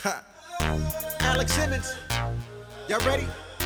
Ha. Alex Simmons, y'all ready?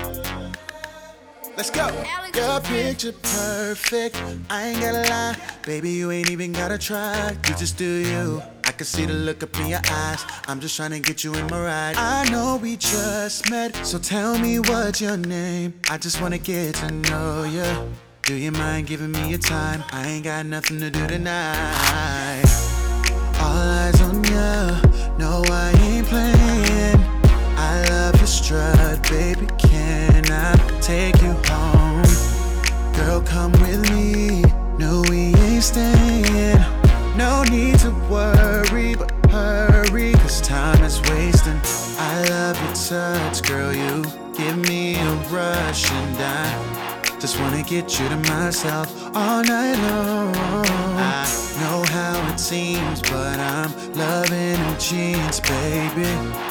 Let's go. Your picture perfect, I ain't gotta lie. Baby, you ain't even gotta try. You just do you. I can see the look up in your eyes. I'm just trying to get you in my ride. I know we just met, so tell me what's your name. I just wanna get to know you. Do you mind giving me your time? I ain't got nothing to do tonight. All eyes on you, no I ain't playing. I love your strut, baby, can I take you home? Girl, come with me, no we ain't staying. No need to worry, but hurry, cause time is wasting. I love your touch, girl, you give me a rush. And I just wanna get you to myself all night long. I know how it seems, but I'm loving them jeans, baby.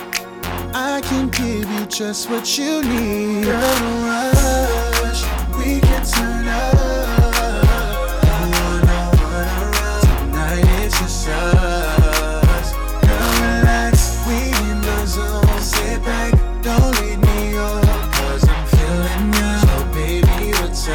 I can give you just what you need. Girl, don't rush, we can turn up. I wanna run around tonight, it's just us. Girl, relax, we in the zone. Sit back, don't leave me on, cause I'm feeling you. So baby, what's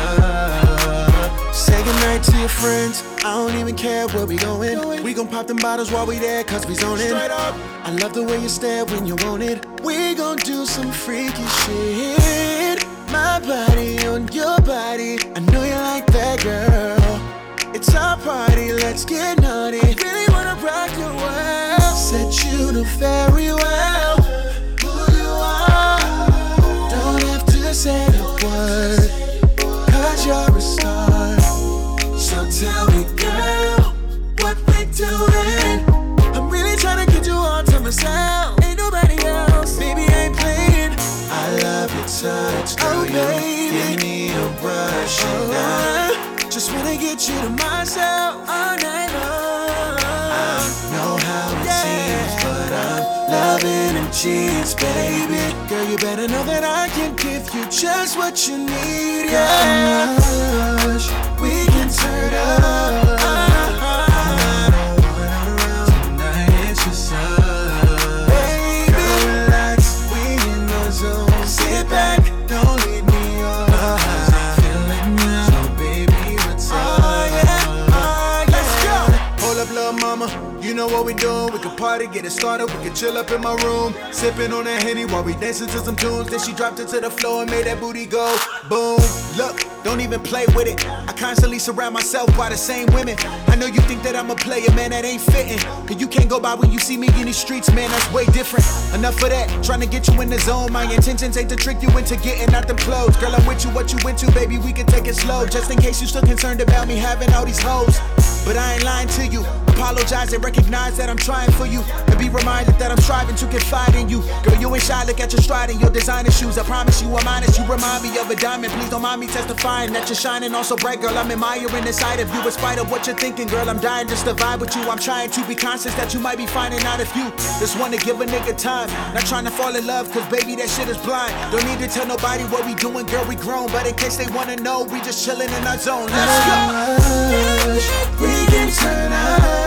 up? Say goodnight to your friends, I don't even care where we going. We gon' pop them bottles while we there, cause we zoning. Straight up, I love the way you stare when you want it. We gon' do some freaky shit. My body on your body, I know you like that, girl. It's our party, let's get naughty. Really wanna rock your world. Said you know very well who you are. Don't have to say a word, cause you're a star. So tell me, girl, what we doing? I'm really tryna get you all to myself. Ain't nobody else, baby, I ain't playing. I love your touch, girl, oh, you give me a rush. And I just wanna get you to myself all night long. I know how it seems, but I'm loving them jeans, baby. Girl, you better know that I can give you just what you need, yeah. Rush, we can turn up. You know what we doing, we can party, get it started, we can chill up in my room. Sipping on that Henny while we dancing to some tunes. Then she dropped it to the floor and made that booty go boom. Look, don't even play with it. I constantly surround myself by the same women. I know you think that I'm a player, man, that ain't fitting. Cause you can't go by when you see me in these streets, man, that's way different. Enough of that, trying to get you in the zone. My intentions ain't to trick you into getting out them clothes. Girl, I'm with you, what you into, baby, we can take it slow. Just in case you still concerned about me having all these hoes. But I ain't lying to you. Apologize and recognize that I'm trying for you. And be reminded that I'm striving to confide in you. Girl, you ain't shy, look at your stride and your designer shoes. I promise you I'm honest, you remind me of a diamond. Please don't mind me testifying that you're shining also bright, girl. I'm admiring the sight of you. In spite of what you're thinking, girl, I'm dying just to vibe with you. I'm trying to be conscious that you might be finding out if you just wanna give a nigga time. Not trying to fall in love, cause baby, that shit is blind. Don't need to tell nobody what we doing, girl, we grown. But in case they wanna know, we just chilling in our zone. Let's go. We can turn up.